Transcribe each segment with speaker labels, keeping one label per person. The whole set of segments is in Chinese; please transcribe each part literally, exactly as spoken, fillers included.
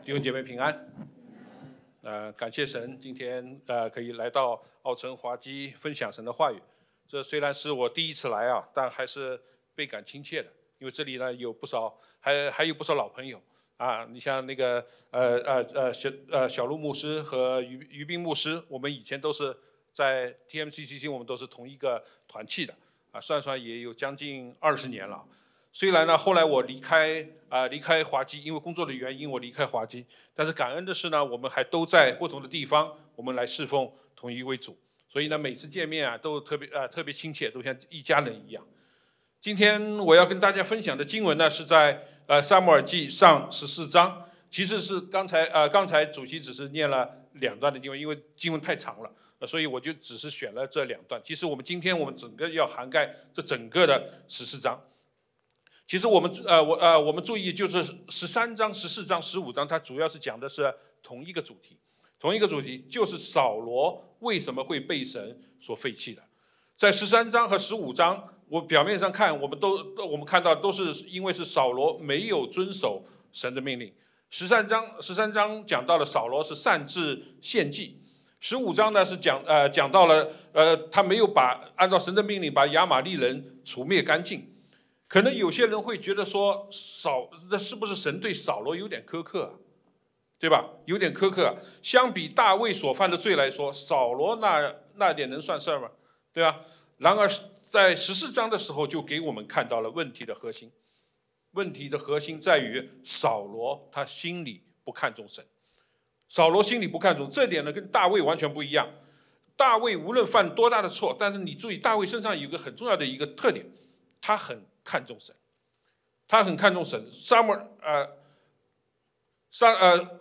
Speaker 1: 弟兄姐妹平安。呃，感谢神，今天呃可以来到奥城华基分享神的话语。这虽然是我第一次来啊，但还是倍感亲切的，因为这里呢有不少，还还有不少老朋友啊。你像那个呃呃呃小呃小路牧师和于于斌牧师，我们以前都是在 T M C C C， 我们都是同一个团契的啊，算算也有将近二十年了。虽然呢，后来我离开啊、呃、离开华基，因为工作的原因我离开华基，但是感恩的是呢，我们还都在不同的地方，我们来侍奉同一位主，所以呢，每次见面啊都特别啊、呃、特别亲切，都像一家人一样。今天我要跟大家分享的经文呢，是在呃撒母耳记上十四章，其实是刚才呃刚才主席只是念了两段的经文，因为经文太长了，呃、所以我就只是选了这两段。其实我们今天我们整个要涵盖这整个的十四章。其实我们呃我呃我们注意，就是十三章、十四章、十五章，它主要是讲的是同一个主题，同一个主题就是扫罗为什么会被神所废弃的。在十三章和十五章，我表面上看，我们都我们看到都是因为是扫罗没有遵守神的命令。十三章十三章讲到了扫罗是擅自献祭，十五章呢是讲呃讲到了呃他没有把按照神的命令把亚玛力人除灭干净。可能有些人会觉得说，扫这是不是神对扫罗有点苛刻啊？对吧？有点苛刻啊。相比大卫所犯的罪来说，扫罗那那点能算事儿吗？对吧？然而在十四章的时候，就给我们看到了问题的核心。问题的核心在于扫罗他心里不看重神。扫罗心里不看重这点呢，跟大卫完全不一样。大卫无论犯多大的错，但是你注意，大卫身上有一个很重要的一个特点，他很看重神，他很看重神。撒母耳呃，撒呃，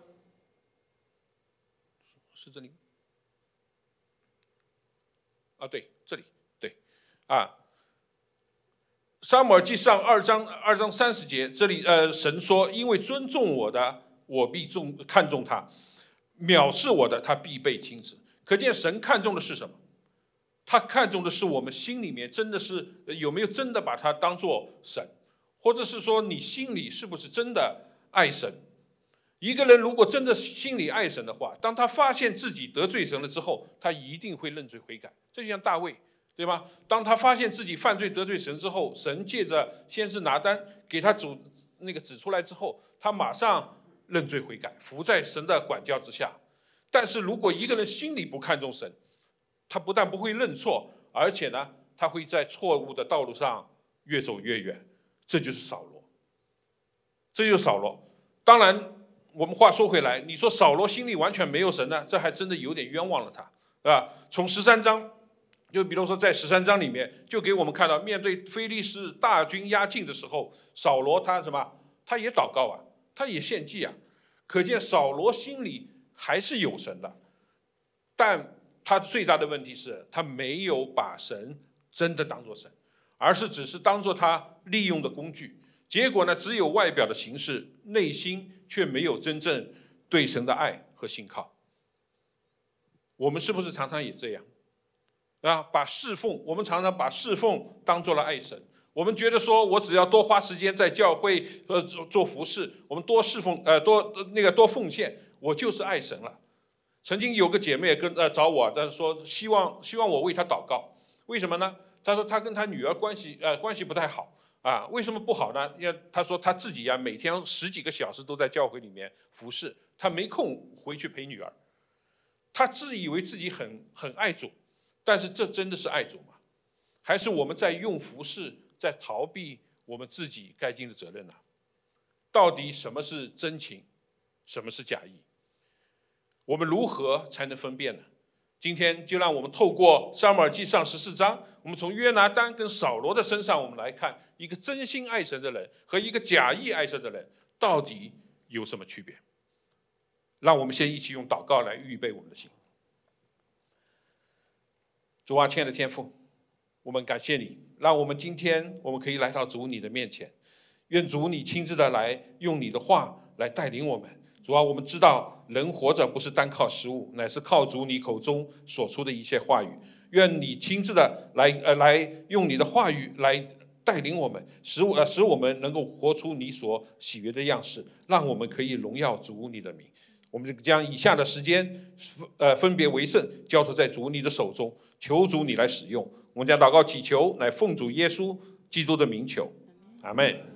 Speaker 1: 是这里啊？对，这里对啊。撒母耳记上二章二章三十节，这里呃，神说：“因为尊重我的，我必重看重他；藐视我的，他必被轻视。”可见神看重的是什么？他看重的是我们心里面真的是有没有真的把他当作神，或者是说你心里是不是真的爱神。一个人如果真的心里爱神的话，当他发现自己得罪神了之后，他一定会认罪悔改。这就像大卫，对吧？当他发现自己犯罪得罪神之后，神借着先知拿单给他指那个指出来之后，他马上认罪悔改，服在神的管教之下。但是如果一个人心里不看重神，他不但不会认错，而且呢，他会在错误的道路上越走越远。这就是扫罗，这就是扫罗。当然，我们话说回来，你说扫罗心里完全没有神呢，这还真的有点冤枉了他，对吧？从十三章，就比如说在十三章里面，就给我们看到，面对非利士大军压境的时候，扫罗他什么？他也祷告啊，他也献祭啊。可见扫罗心里还是有神的，但他最大的问题是他没有把神真的当作神，而是只是当作他利用的工具。结果呢，只有外表的形式，内心却没有真正对神的爱和信靠。我们是不是常常也这样啊？把侍奉，我们常常把侍奉当作了爱神。我们觉得说，我只要多花时间在教会呃做服事，我们多侍奉呃多那个多奉献，我就是爱神了。曾经有个姐妹跟呃找我，但是说希望希望我为她祷告，为什么呢？她说她跟她女儿关系呃关系不太好啊，为什么不好呢？因为她说她自己呀、啊、每天十几个小时都在教会里面服侍，她没空回去陪女儿。她自以为自己很很爱主，但是这真的是爱主吗？还是我们在用服侍，在逃避我们自己该尽的责任呢？到底什么是真情，什么是假意？我们如何才能分辨呢？今天就让我们透过撒母耳记上十四章，我们从约拿单跟扫罗的身上，我们来看一个真心爱神的人和一个假意爱神的人到底有什么区别。让我们先一起用祷告来预备我们的心。主啊，亲爱的天父，我们感谢你，让我们今天我们可以来到主你的面前，愿主你亲自的来用你的话来带领我们。主啊，我们知道人活着不是单靠食物，乃是靠主你口中所出的一切话语。愿你亲自的来呃来用你的话语来带领我们，使我呃使我们能够活出你所喜悦的样式，让我们可以荣耀主你的名。我们将以下的时间，呃，分别为圣，交托在主你的手中，求主你来使用。我们将祷告祈求，乃奉主耶稣基督的名求，阿们。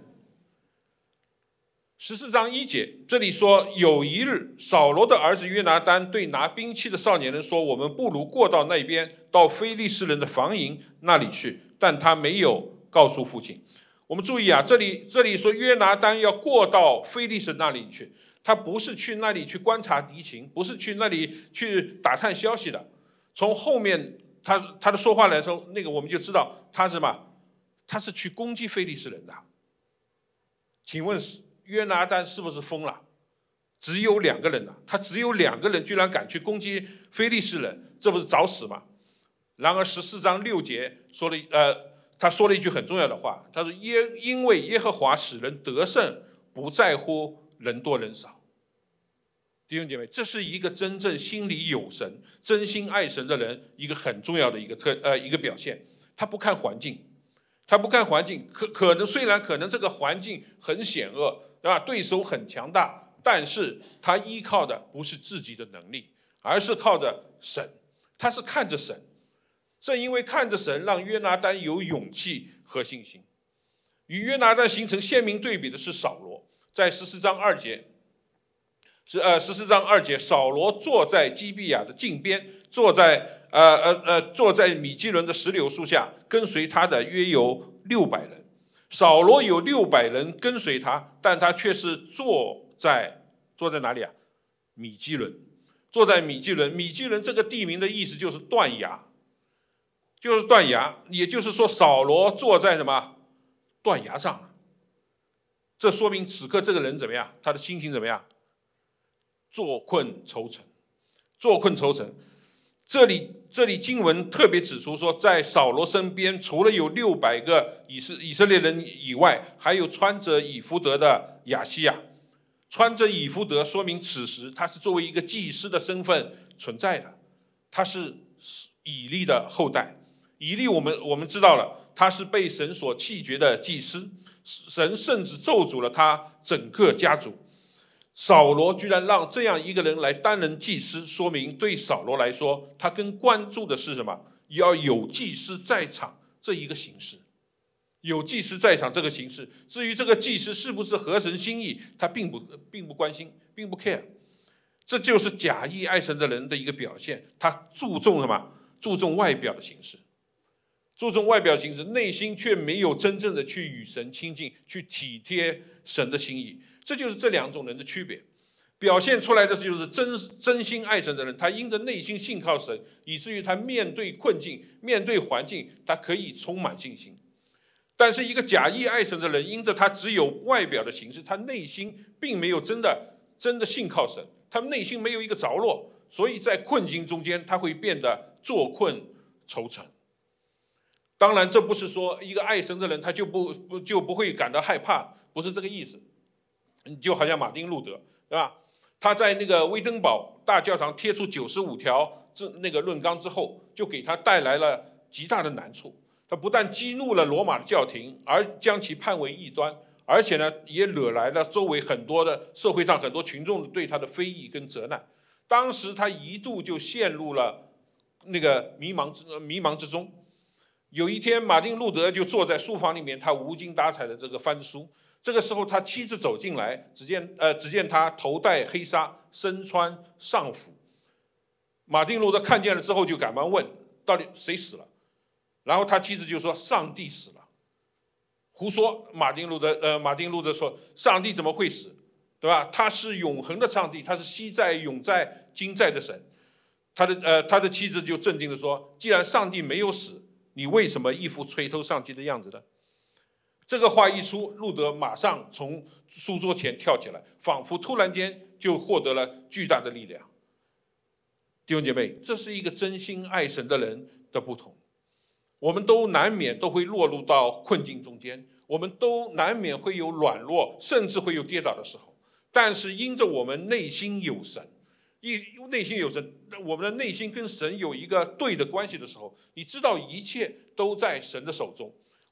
Speaker 1: 十四章一节，这里说，有一日，扫罗的儿子约拿单对拿兵器的少年人说：“我们不如过到那边，到非利士人的防营那里去。”但他没有告诉父亲。我们注意啊，这里这里说约拿单要过到非利士那里去，他不是去那里去观察敌情，不是去那里去打探消息的。从后面他他的说话来说，那个我们就知道他是什么，他是去攻击非利士人的。请问约拿单是不是疯了？只有两个人呢、啊，他只有两个人，居然敢去攻击非利士人，这不是找死吗？然而十四章六节说了，呃，他说了一句很重要的话，他说耶，因为耶和华使人得胜，不在乎人多人少。弟兄姐妹，这是一个真正心里有神、真心爱神的人一个很重要的一个特呃一个表现。他不看环境，他不看环境，可可能虽然可能这个环境很险恶，对吧？对手很强大，但是他依靠的不是自己的能力，而是靠着神。他是看着神，正因为看着神，让约拿单有勇气和信心。与约拿单形成鲜明对比的是扫罗，在十四章二节。是呃，十四章二节，扫罗坐在基比亚的近边，坐在呃呃呃坐在米基伦的石榴树下，跟随他的约有六百人。扫罗有六百人跟随他，但他却是坐在坐在哪里啊？米基伦，坐在米基伦。米基伦这个地名的意思就是断崖，就是断崖，也就是说扫罗坐在什么断崖上。这说明此刻这个人怎么样？他的心情怎么样？坐困愁城，坐困愁城。这里这里经文特别指出说，在扫罗身边，除了有六百个以色以色列人以外，还有穿着以弗得的亚西亚。穿着以弗得，说明此时他是作为一个祭司的身份存在的。他是以利的后代。以利我们我们知道了，他是被神所弃绝的祭司，神甚至咒诅了他整个家族。扫罗居然让这样一个人来担任祭司，说明对扫罗来说，他更关注的是什么？要有祭司在场这一个形式，有祭司在场这个形式。至于这个祭司是不是合神心意，他并不并不关心，并不 care。这就是假意爱神的人的一个表现，他注重什么？注重外表的形式，注重外表形式，内心却没有真正的去与神亲近，去体贴神的心意。这就是这两种人的区别，表现出来的就是真真心爱神的人，他因着内心信靠神，以至于他面对困境、面对环境，他可以充满信心。但是一个假意爱神的人，因着他只有外表的形式，他内心并没有真的真的信靠神，他内心没有一个着落，所以在困境中间，他会变得坐困愁城。当然，这不是说一个爱神的人他就不不就不会感到害怕，不是这个意思。就好像马丁路德，对吧？他在那个威登堡大教堂贴出九十五条这那个论纲之后，就给他带来了极大的难处。他不但激怒了罗马的教廷，而将其判为异端，而且呢，也惹来了周围很多的社会上很多群众对他的非议跟责难。当时他一度就陷入了那个迷茫之迷茫之中。有一天，马丁路德就坐在书房里面，他无精打采的这个翻书。这个时候，他妻子走进来，只见呃，只见他头戴黑纱，身穿上服。马丁路德看见了之后，就赶忙问：“到底谁死了？”然后他妻子就说：“上帝死了。”胡说！马丁路德呃，马丁路德说：“上帝怎么会死？对吧？他是永恒的上帝，他是昔在、永在、今在的神。”他的呃，他的妻子就镇定地说：“既然上帝没有死，你为什么一副垂头丧气的样子呢？”这个话一出，路德马上从书桌前跳起来，仿佛突然间就获得了巨大的力量。弟兄姐妹，这是一个真心爱神的人的不同。我们都难免都会落入到困境中间，我们都难免会有软弱，甚至会有跌倒的时候。但是因着我们内心有神，一内心有神，我们的内心跟神有一个对的关系的时候，你知道一切都在神的手中。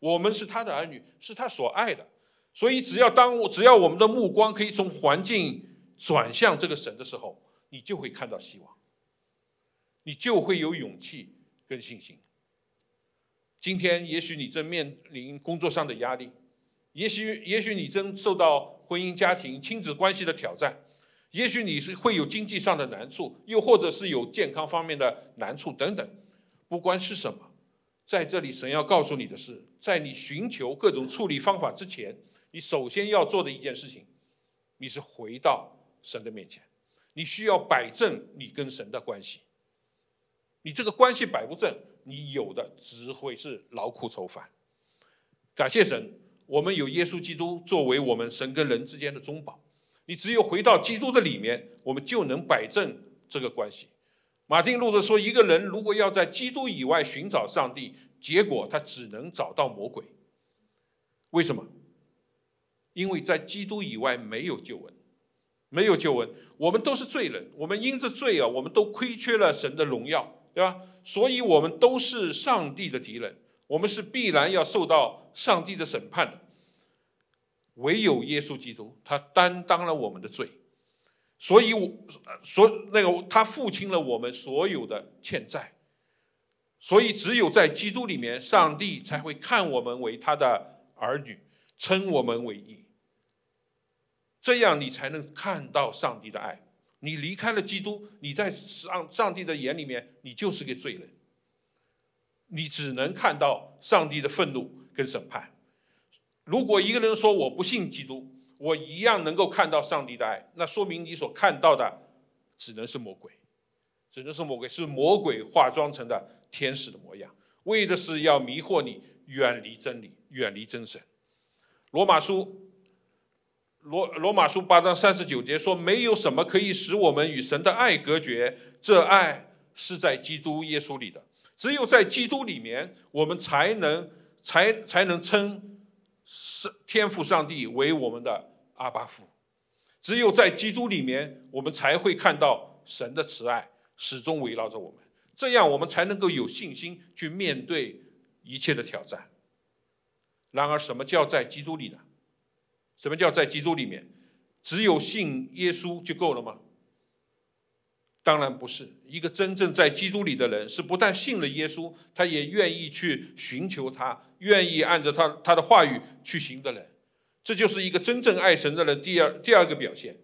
Speaker 1: 我们是他的儿女，是他所爱的。所以只要当只要我们的目光可以从环境转向这个神的时候，你就会看到希望，你就会有勇气跟信心。今天也许你正面临工作上的压力，也许也许你正受到婚姻家庭亲子关系的挑战，也许你是会有经济上的难处，又或者是有健康方面的难处等等。不管是什么，在这里神要告诉你的是，在你寻求各种处理方法之前，你首先要做的一件事情，你是回到神的面前，你需要摆正你跟神的关系。你这个关系摆不正，你有的只会是劳苦愁烦。感谢神，我们有耶稣基督作为我们神跟人之间的中保。你只有回到基督的里面，我们就能摆正这个关系。马丁路德说，一个人如果要在基督以外寻找上帝，结果他只能找到魔鬼。为什么？因为在基督以外没有救恩，没有救恩，我们都是罪人，我们因着罪啊，我们都亏缺了神的荣耀，对吧？所以我们都是上帝的敌人，我们是必然要受到上帝的审判的。唯有耶稣基督，他担当了我们的罪，所以我所那个他付清了我们所有的欠债，所以只有在基督里面，上帝才会看我们为他的儿女，称我们为义。这样你才能看到上帝的爱。你离开了基督，你在上上帝的眼里面，你就是个罪人，你只能看到上帝的愤怒跟审判。如果一个人说我不信基督，我一样能够看到上帝的爱，那说明你所看到的只能是魔鬼，只能是魔鬼，是魔鬼化妆成的天使的模样，为的是要迷惑你，远离真理，远离真神。罗马书罗罗马书八章三十九节说，没有什么可以使我们与神的爱隔绝，这爱是在基督耶稣里的。只有在基督里面，我们才能才才能称天父上帝为我们的阿爸父。只有在基督里面，我们才会看到神的慈爱始终围绕着我们，这样我们才能够有信心去面对一切的挑战。然而，什么叫在基督里呢？什么叫在基督里面？只有信耶稣就够了吗？当然不是。一个真正在基督里的人，是不但信了耶稣，他也愿意去寻求他，愿意按照他他的话语去行的人。这就是一个真正爱神的人第二第二个表现。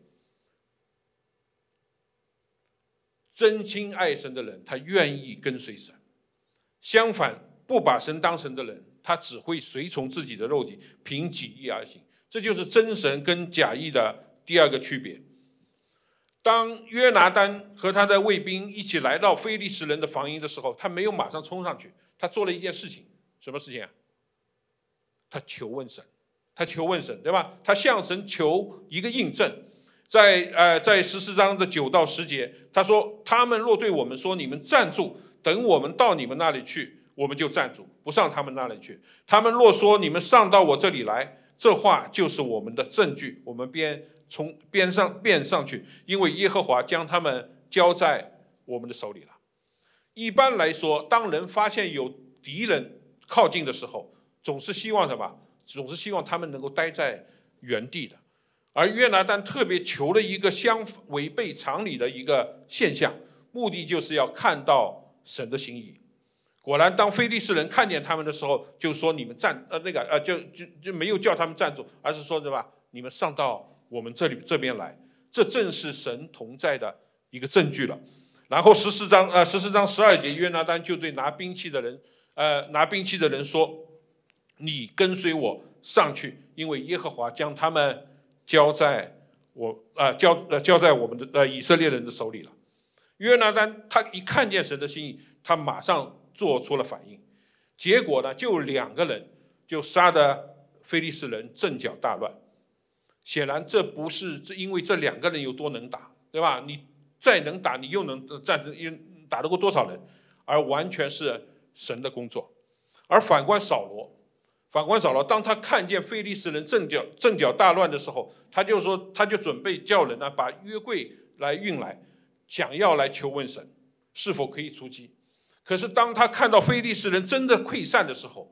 Speaker 1: 真心爱神的人，他愿意跟随神。相反，不把神当神的人，他只会随从自己的肉体，凭己意而行。这就是真神跟假意的第二个区别。当约拿单和他的卫兵一起来到非利士人的防营的时候，他没有马上冲上去，他做了一件事情。什么事情啊？他求问神，他求问神，对吧？他向神求一个印证。在呃，在十四章的九到十节，他说：他们若对我们说，你们站住，等我们到你们那里去，我们就站住，不上他们那里去。他们若说，你们上到我这里来，这话就是我们的证据，我们便从边上便上去，因为耶和华将他们交在我们的手里了。一般来说，当人发现有敌人靠近的时候，总是希望什么？总是希望他们能够待在原地的。而约拿单特别求了一个相违背常理的一个现象，目的就是要看到神的心意。果然，当非利士人看见他们的时候，就说：“你们站，呃，那个，呃，就就就没有叫他们站住，而是说，对吧？你们上到我们这里这边来。”这正是神同在的一个证据了。然后十四章，呃，十四章十二节，约拿单就对拿兵器的人，呃，拿兵器的人说：“你跟随我上去，因为耶和华将他们交在我，呃，交呃交在我们的呃以色列人的手里了。”约拿单他一看见神的心意，他马上做出了反应，结果呢，就两个人就杀得非利士人阵脚大乱。显然，这不是因为这两个人有多能打，对吧？你再能打，你又能战争，打得过多少人？而完全是神的工作。而反观扫罗，反观扫罗，当他看见非利士人阵脚阵脚大乱的时候，他就说，他就准备叫人呢把约柜来运来，想要来求问神是否可以出击。可是当他看到非利士人真的溃散的时候，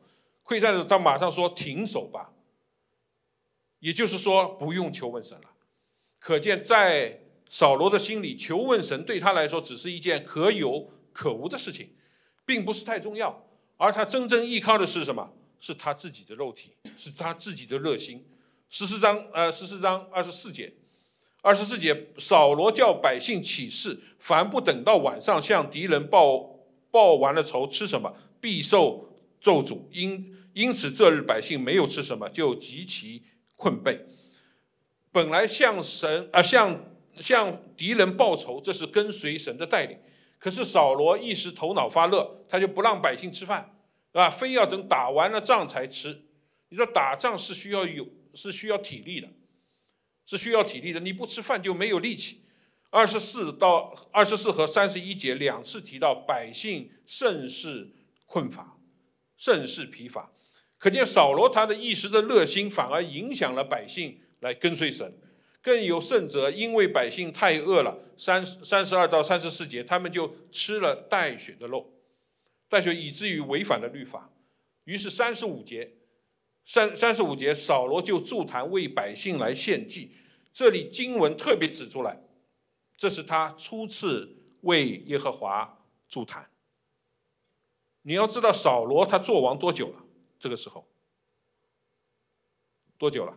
Speaker 1: 溃散的时候，他马上说停手吧，也就是说不用求问神了。可见在扫罗的心里，求问神对他来说只是一件可有可无的事情，并不是太重要。而他真正依靠的是什么？是他自己的肉体，是他自己的热心。十四章呃十四章二十四节，二十四节，扫罗叫百姓起誓，凡不等到晚上向敌人报报完了仇，吃什么必受咒诅。因因此这日百姓没有吃什么，就极其困惫。本来向神啊、呃、向向敌人报仇，这是跟随神的带领。可是扫罗一时头脑发热，他就不让百姓吃饭，是吧？非要等打完了仗才吃。你说打仗是需要有是需要体力的，是需要体力的。你不吃饭就没有力气。二十四到二十四和三十一节两次提到百姓甚是困乏，甚是疲乏。可见扫罗他的一时的热心，反而影响了百姓来跟随神。更有甚者，因为百姓太饿了，三三十二到三十四节，他们就吃了带血的肉，带血以至于违反了律法。于是三十五节，三三十五节，扫罗就筑坛为百姓来献祭。这里经文特别指出来，这是他初次为耶和华筑坛。你要知道，扫罗他做王多久了？这个时候多久了？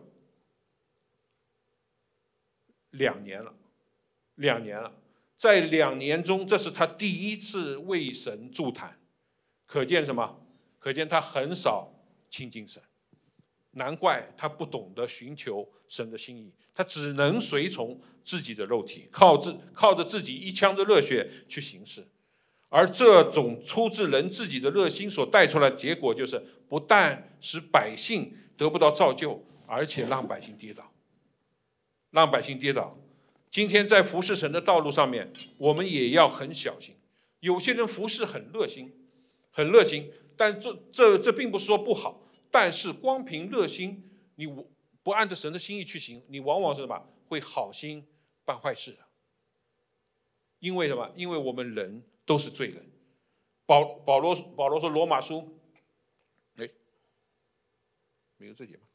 Speaker 1: 两年了，两年了。在两年中，这是他第一次为神筑坛，可见什么？可见他很少亲近神，难怪他不懂得寻求神的心意，他只能随从自己的肉体，靠自靠着自己一腔的热血去行事。而这种出自人自己的热心所带出来的结果，就是不但使百姓得不到造就，而且让百姓跌倒。让百姓跌倒。今天在服侍神的道路上面，我们也要很小心。有些人服侍很热心，很热心，但这这这并不是说不好。但是光凭热心，你不按着神的心意去行，你往往是什么？会好心办坏事的。因为什么？因为我们人都是罪人。保保罗保罗说罗马书，哎，没有这节吗？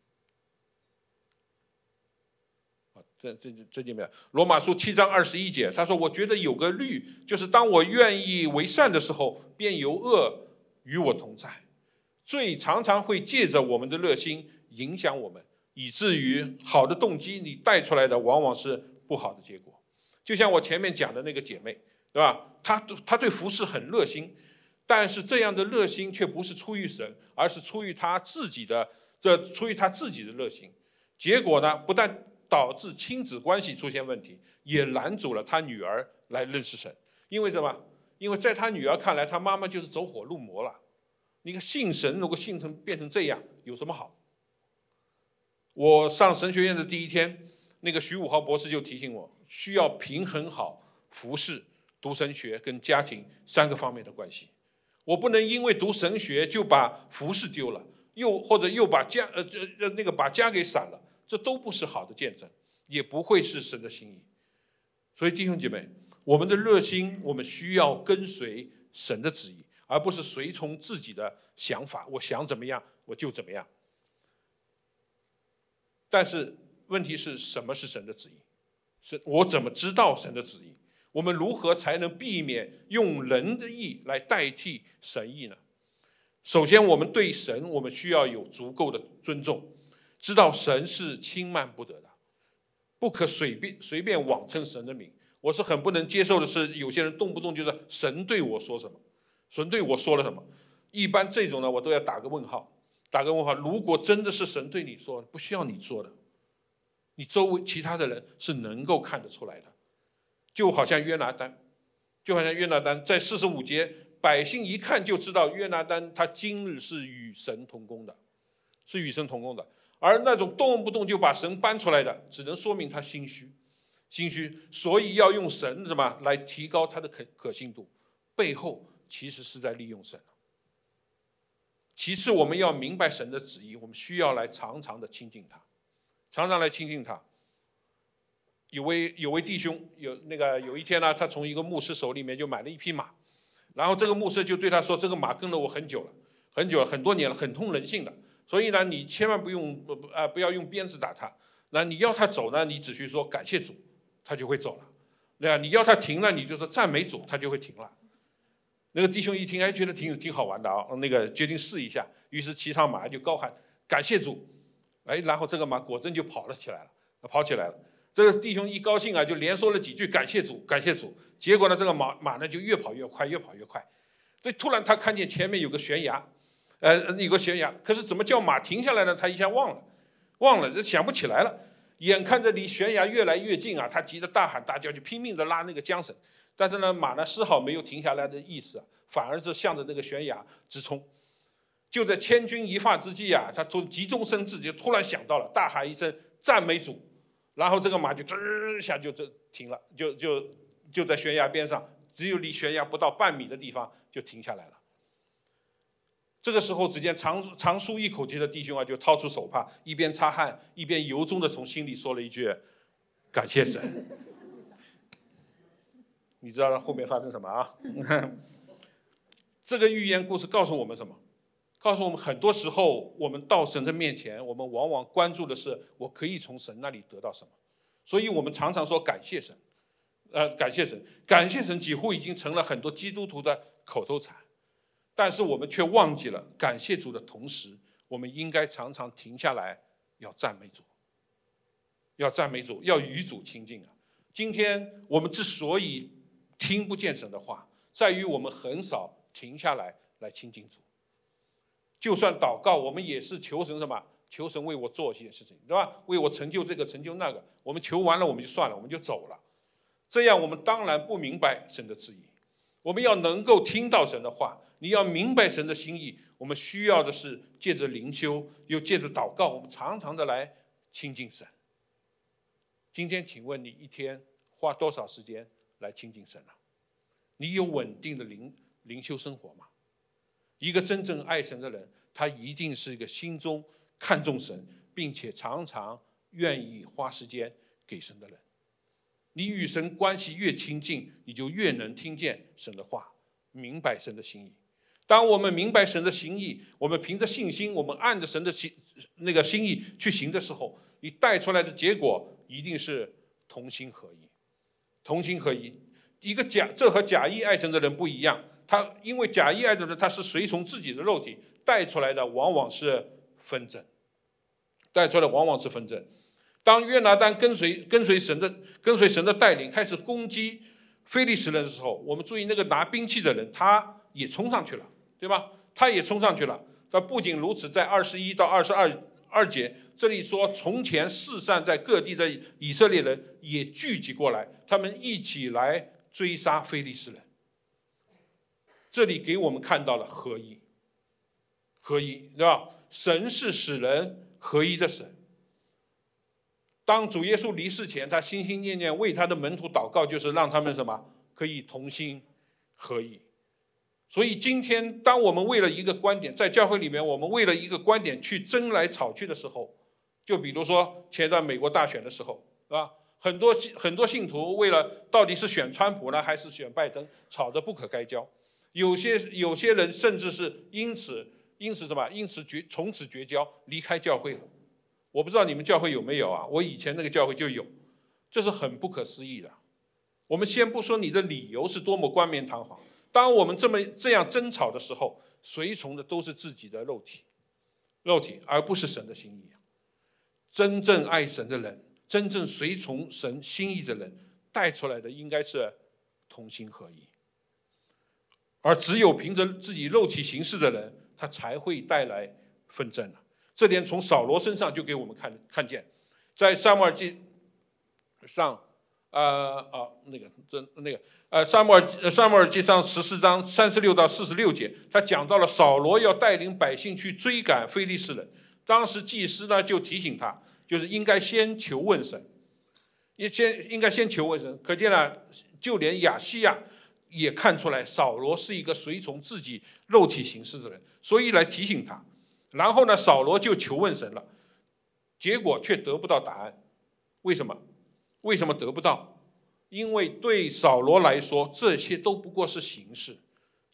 Speaker 1: 这这这节没有。罗马书七章二十一节，他说：“我觉得有个律，就是当我愿意为善的时候，便由恶与我同在。罪常常会借着我们的热心影响我们，以至于好的动机你带出来的往往是不好的结果。就像我前面讲的那个姐妹，对吧？她她对服事很热心，但是这样的热心却不是出于神，而是出于她自己的这出于她自己的热心。结果呢，不但导致亲子关系出现问题，也拦阻了他女儿来认识神。因为什么？因为在他女儿看来，他妈妈就是走火入魔了。你看信神如果信成变成这样，有什么好？我上神学院的第一天，那个徐武豪博士就提醒我，需要平衡好服事、读神学跟家庭三个方面的关系。我不能因为读神学就把服事丢了，又或者又把家呃这那个把家给散了。这都不是好的见证，也不会是神的心意。所以弟兄姐妹，我们的热心，我们需要跟随神的旨意，而不是随从自己的想法。我想怎么样，我就怎么样。但是问题是什么是神的旨意？是我怎么知道神的旨意？我们如何才能避免用人的意来代替神意呢？首先，我们对神，我们需要有足够的尊重。知道神是轻慢不得的，不可随便随便妄称神的名。我是很不能接受的是，有些人动不动就是神对我说什么，神对我说了什么。一般这种呢，我都要打个问号，打个问号。如果真的是神对你说，不需要你说的，你周围其他的人是能够看得出来的。就好像约拿单，就好像约拿单在四十五节，百姓一看就知道约拿单他今日是与神同工的，是与神同工的。而那种动不动就把神搬出来的，只能说明他心虚，心虚。所以要用神什么来提高他的可可信度，背后其实是在利用神。其次，我们要明白神的旨意，我们需要来常常的亲近他，常常来亲近他。有位有位弟兄，有那个有一天呢，他从一个牧师手里面就买了一匹马，然后这个牧师就对他说：“这个马跟了我很久了。” 很久了，很多年了，很通人性的。所以呢，你千万不用啊、呃，不要用鞭子打他。那你要他走呢，你只需说感谢主，他就会走了。对吧？你要他停了，你就说赞美主，他就会停了。那个弟兄一听，哎，觉得挺挺好玩的啊，那个决定试一下，于是骑上马就高喊感谢主，哎，然后这个马果真就跑了起来了，跑起来了。这个弟兄一高兴啊，就连说了几句感谢主，感谢主。结果呢，这个马马呢就越跑越快，越跑越快。所以突然他看见前面有个悬崖，呃，有个悬崖，可是怎么叫马停下来呢？他一下忘了，忘了，想不起来了。眼看着离悬崖越来越近啊，他急得大喊大叫，就拼命的拉那个缰绳。但是呢，马呢丝毫没有停下来的意思，反而是向着这个悬崖直冲。就在千钧一发之际啊，他从急中生智，就突然想到了，大喊一声赞美主，然后这个马就吱一下就这停了，就就就在悬崖边上，只有离悬崖不到半米的地方就停下来了。这个时候，只见长长舒一口气的弟兄啊，就掏出手帕，一边擦汗，一边由衷的从心里说了一句：“感谢神。”你知道后面发生什么啊？这个寓言故事告诉我们什么？告诉我们很多时候，我们到神的面前，我们往往关注的是我可以从神那里得到什么，所以我们常常说感谢神，呃，感谢神，感谢神，几乎已经成了很多基督徒的口头禅。但是我们却忘记了，感谢主的同时，我们应该常常停下来，要赞美主，要赞美主，要与主亲近啊！今天我们之所以听不见神的话，在于我们很少停下来来亲近主。就算祷告，我们也是求神什么？求神为我做一些事情，对吧？为我成就这个，成就那个。我们求完了，我们就算了，我们就走了。这样我们当然不明白神的旨意。我们要能够听到神的话，你要明白神的心意，我们需要的是借着灵修，又借着祷告，我们常常的来亲近神。今天请问你一天花多少时间来亲近神啊？你有稳定的灵灵修生活吗？一个真正爱神的人，他一定是一个心中看重神，并且常常愿意花时间给神的人。你与神关系越亲近，你就越能听见神的话，明白神的心意。当我们明白神的心意，我们凭着信心，我们按着神的心那个心意去行的时候，你带出来的结果一定是同心合一。同心合一，一个假这和假意爱神的人不一样，他因为假意爱神的人，他是随从自己的肉体，带出来的往往是纷争，带出来的往往是纷争。当约拿单跟随跟随神的跟随神的带领，开始攻击非利士人的时候，我们注意那个拿兵器的人，他也冲上去了，对吧？他也冲上去了。他不仅如此，在二十一到二十二二节，这里说，从前四散在各地的以色列人也聚集过来，他们一起来追杀非利士人。这里给我们看到了合一，合一，对吧？神是使人合一的神。当主耶稣离世前，他心心念念为他的门徒祷告，就是让他们什么？可以同心合一。所以今天当我们为了一个观点，在教会里面我们为了一个观点去争来吵去的时候，就比如说前段美国大选的时候，是吧？很多很多信徒为了到底是选川普呢还是选拜登，吵得不可开交。有些有些人甚至是因此因此什么？因此绝从此绝交，离开教会了。我不知道你们教会有没有啊？我以前那个教会就有，这是很不可思议的。我们先不说你的理由是多么冠冕堂皇，当我们这么这样争吵的时候，随从的都是自己的肉体，肉体，而不是神的心意。真正爱神的人，真正随从神心意的人，带出来的应该是同心合一。而只有凭着自己肉体行事的人，他才会带来纷争。这点从扫罗身上就给我们看看见，在撒母耳记上，呃啊那个这那个呃撒母耳撒母耳记上十四章三十六到四十六节，他讲到了扫罗要带领百姓去追赶非利士人。当时祭司呢就提醒他，就是应该先求问神，也先应该先求问神。可见呢，就连亚西亚也看出来扫罗是一个随从自己肉体行事的人，所以来提醒他。然后呢，扫罗就求问神了，结果却得不到答案。为什么？为什么得不到？因为对扫罗来说，这些都不过是形式，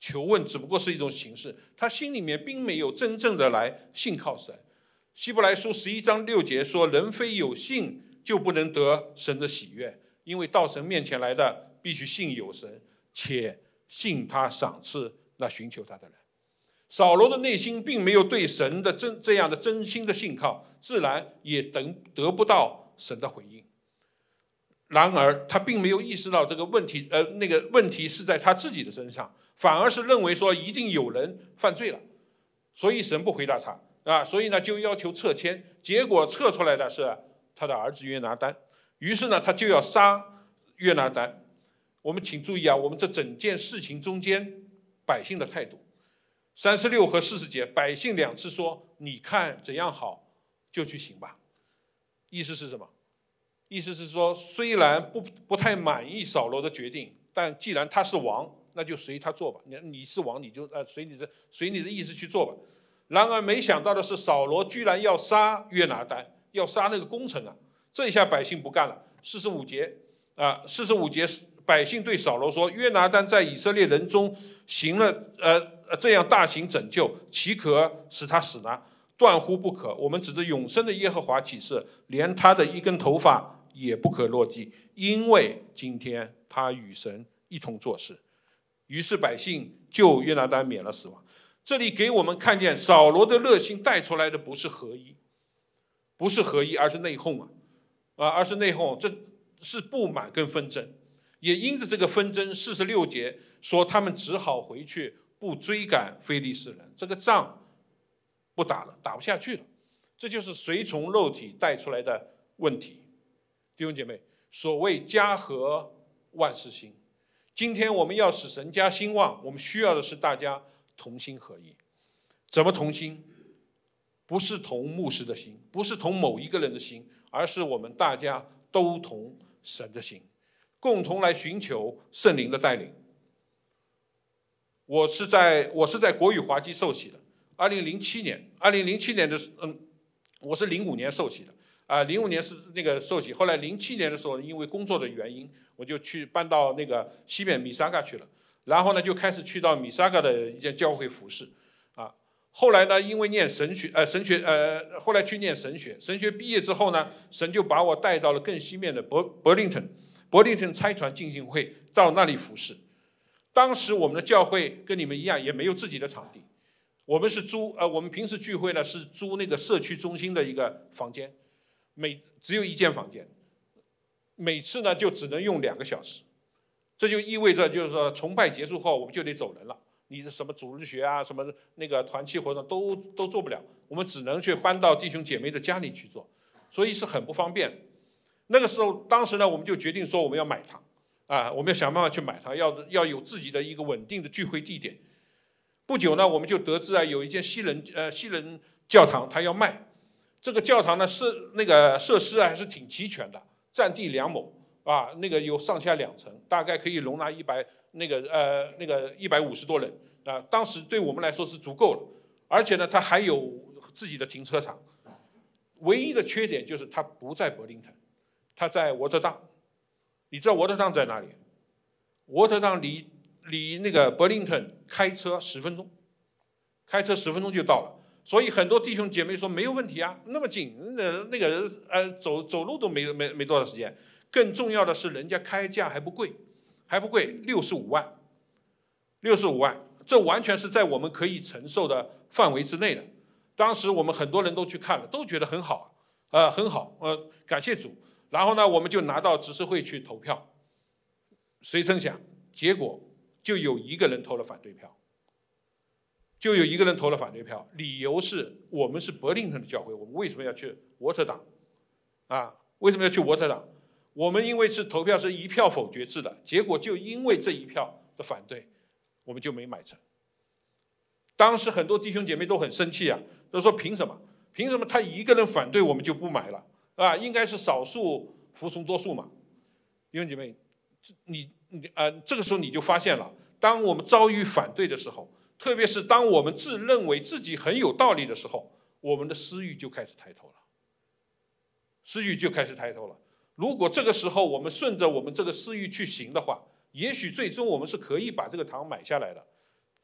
Speaker 1: 求问只不过是一种形式，他心里面并没有真正的来信靠神。希伯来书十一章六节说：“人非有信，就不能得神的喜悦，因为到神面前来的，必须信有神，且信他赏赐那寻求他的人。”扫罗的内心并没有对神的真这样的真心的信靠，自然也得得不到神的回应。然而他并没有意识到这个问题，呃，那个问题是在他自己的身上，反而是认为说一定有人犯罪了，所以神不回答他啊，所以呢就要求撤迁，结果撤出来的是他的儿子约拿单，于是呢他就要杀约拿单。我们请注意啊，我们这整件事情中间百姓的态度。三十六和四十节，百姓两次说：“你看怎样好，就去行吧。”意思是什么？意思是说，虽然不不太满意扫罗的决定，但既然他是王，那就随他做吧。你你是王，你就呃随你的随你的意思去做吧。然而没想到的是，扫罗居然要杀约拿单，要杀那个功臣啊！这一下百姓不干了。四十五节啊，四十五节，百姓对扫罗说：“约拿单在以色列人中行了呃这样大行拯救，岂可使他死呢？断乎不可！我们指着永生的耶和华起誓，连他的一根头发也不可落地，因为今天他与神一同做事。”于是百姓救约拿单免了死亡。这里给我们看见扫罗的热心带出来的不是合一，不是合一，而是内讧啊，啊，而是内讧，这是不满跟纷争。也因着这个纷争，四十六节说他们只好回去，不追赶非利士人，这个仗不打了，打不下去了。这就是随从肉体带出来的问题。弟兄姐妹，所谓家和万事兴，今天我们要使神家兴旺，我们需要的是大家同心合一。怎么同心？不是同牧师的心，不是同某一个人的心，而是我们大家都同神的心，共同来寻求圣灵的带领。我是在我是在国语华基受洗的，二零零七年，二零零七年的嗯，我是零五年受洗的啊，零五年是那个受洗，后来零七年的时候，因为工作的原因，我就去搬到那个西边米沙嘎去了，然后呢就开始去到米沙嘎的一间教会服侍啊。后来呢，因为念神学，呃，神学，呃，后来去念神学，神学毕业之后呢，神就把我带到了更西面的伯伯林顿，伯林顿差传浸信会，到那里服侍。当时我们的教会跟你们一样，也没有自己的场地，我们是租，呃，我们平时聚会呢是租那个社区中心的一个房间，每只有一间房间，每次呢就只能用两个小时，这就意味着就是说崇拜结束后我们就得走人了。你的什么主日学啊，什么那个团契活动都都做不了，我们只能去搬到弟兄姐妹的家里去做，所以是很不方便。那个时候，当时呢，我们就决定说我们要买堂，啊，我们要想办法去买堂，要要有自己的一个稳定的聚会地点。不久呢，我们就得知啊，有一间西人呃西人教堂，它要卖。这个教堂呢是那个设施啊还是挺齐全的，占地两亩啊，那个有上下两层，大概可以容纳一百。那个呃，那个一百五十多人啊，当时对我们来说是足够了，而且呢，它还有自己的停车场。唯一的缺点就是它不在伯林顿，它在沃特当。你知道沃特当在哪里？沃特当离离那个伯林顿开车十分钟，开车十分钟就到了。所以很多弟兄姐妹说没有问题啊，那么近，那那个呃走走路都没没没多少时间。更重要的是，人家开价还不贵。还不贵，六十五万，六十五万，这完全是在我们可以承受的范围之内的。当时我们很多人都去看了，都觉得很好，呃，很好，呃，感谢主。然后呢，我们就拿到执事会去投票，谁成想，结果就有一个人投了反对票，就有一个人投了反对票，理由是我们是伯林顿的教会，我们为什么要去沃特党？啊，为什么要去沃特党？我们因为是投票是一票否决制的，结果就因为这一票的反对，我们就没买成。当时很多弟兄姐妹都很生气啊，都说凭什么？凭什么他一个人反对我们就不买了啊？应该是少数服从多数嘛。弟兄姐妹，你你呃，这个时候你就发现了，当我们遭遇反对的时候，特别是当我们自认为自己很有道理的时候，我们的私欲就开始抬头了，私欲就开始抬头了。如果这个时候我们顺着我们这个私欲去行的话，也许最终我们是可以把这个堂买下来的，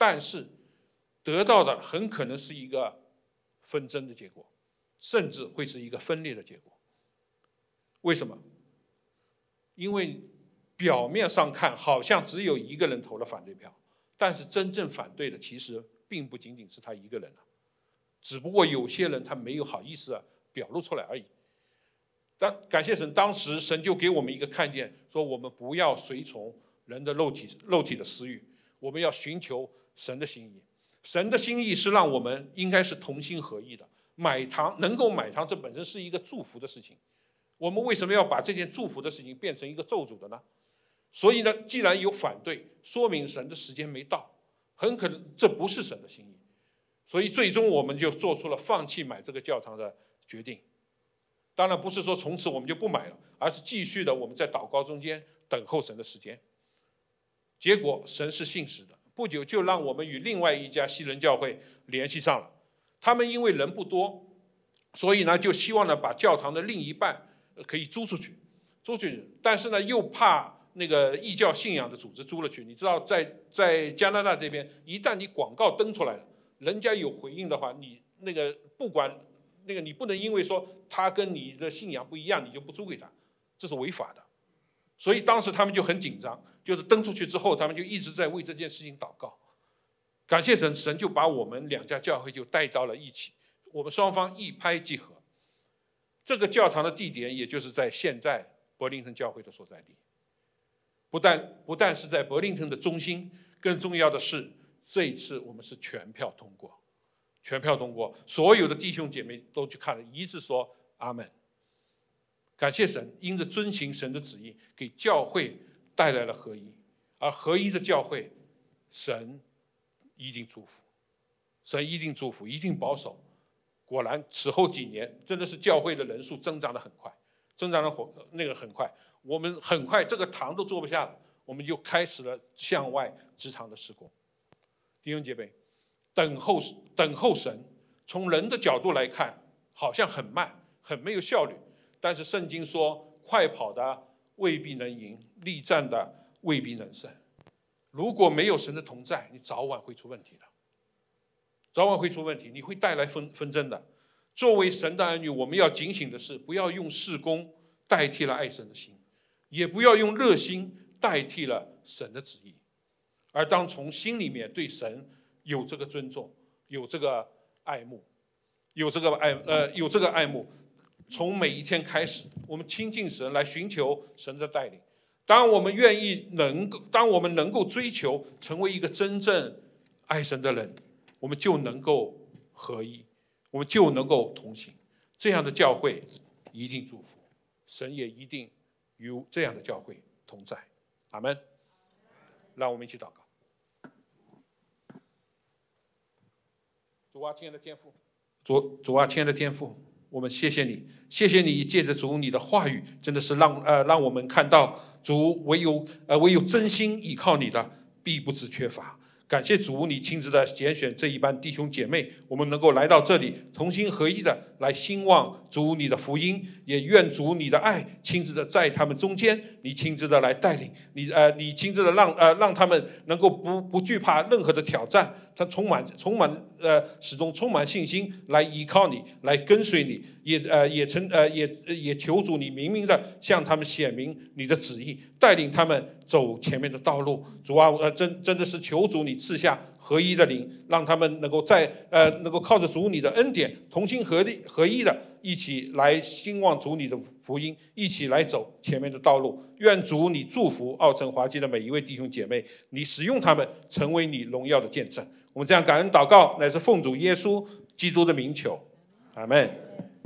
Speaker 1: 但是得到的很可能是一个纷争的结果，甚至会是一个分裂的结果。为什么？因为表面上看好像只有一个人投了反对票，但是真正反对的其实并不仅仅是他一个人了，只不过有些人他没有好意思表露出来而已。但感谢神，当时神就给我们一个看见，说我们不要随从人的肉体肉体的私欲，我们要寻求神的心意。神的心意是让我们应该是同心合意的。买堂能够买堂，这本身是一个祝福的事情。我们为什么要把这件祝福的事情变成一个咒诅的呢？所以呢，既然有反对，说明神的时间没到，很可能这不是神的心意。所以最终我们就做出了放弃买这个教堂的决定。当然不是说从此我们就不买了，而是继续的我们在祷告中间等候神的时间。结果神是信实的，不久就让我们与另外一家西人教会联系上了。他们因为人不多，所以呢就希望呢把教堂的另一半可以租出去，租出去，但是呢又怕那个异教信仰的组织租了去。你知道在在加拿大这边，一旦你广告登出来了，人家有回应的话，你那个不管那个你不能因为说他跟你的信仰不一样，你就不租给他，这是违法的。所以当时他们就很紧张，就是登出去之后，他们就一直在为这件事情祷告。感谢神，神就把我们两家教会就带到了一起，我们双方一拍即合。这个教堂的地点也就是在现在伯灵顿教会的所在地。不但不但是在伯灵顿的中心，更重要的是这一次我们是全票通过，全票通过，所有的弟兄姐妹都去看了，一致说阿们。感谢神，因着遵行神的旨意，给教会带来了合一，而合一的教会，神一定祝福，神一定祝福，一定保守。果然此后几年真的是教会的人数增长得很快，增长的那个很快，我们很快这个堂都坐不下了，我们就开始了向外支堂的事工。弟兄姐妹，等候等候神，从人的角度来看好像很慢，很没有效率，但是圣经说快跑的未必能赢，力战的未必能胜。如果没有神的同在，你早晚会出问题的，早晚会出问题，你会带来纷纷争的。作为神的儿女，我们要警醒的是，不要用事工代替了爱神的心，也不要用热心代替了神的旨意，而当从心里面对神有这个尊重，有这个爱慕，有这个爱呃有这个爱慕，从每一天开始，我们亲近神，来寻求神的带领。当我们愿意能够，当我们能够追求成为一个真正爱神的人，我们就能够合一，我们就能够同行。这样的教会一定祝福，神也一定与这样的教会同在。阿们。让我们一起祷告。主啊，亲爱的天父，主主啊，亲爱的天父，我们谢谢你，谢谢你借着主你的话语，真的是让呃让我们看到主唯有呃唯有真心依靠你的，必不致缺乏。感谢主，你亲自的拣选这一班弟兄姐妹，我们能够来到这里，同心合一的来兴旺主你的福音，也愿主你的爱亲自的在他们中间，你亲自的来带领，你呃你亲自的让呃让他们能够不不惧怕任何的挑战，他充满充满呃始终充满信心来依靠你，来跟随你，也呃也成呃也也求主你明明的向他们显明你的旨意，带领他们走前面的道路。主啊，呃真真的是求主你赐下合一的灵，让他们能够在呃能够靠着主你的恩典，同心合力合一的一起来兴旺主你的福音，一起来走前面的道路。愿主你祝福奥城华基的每一位弟兄姐妹，你使用他们成为你荣耀的见证。我们这样感恩祷告，乃是奉主耶稣基督的名求，阿们。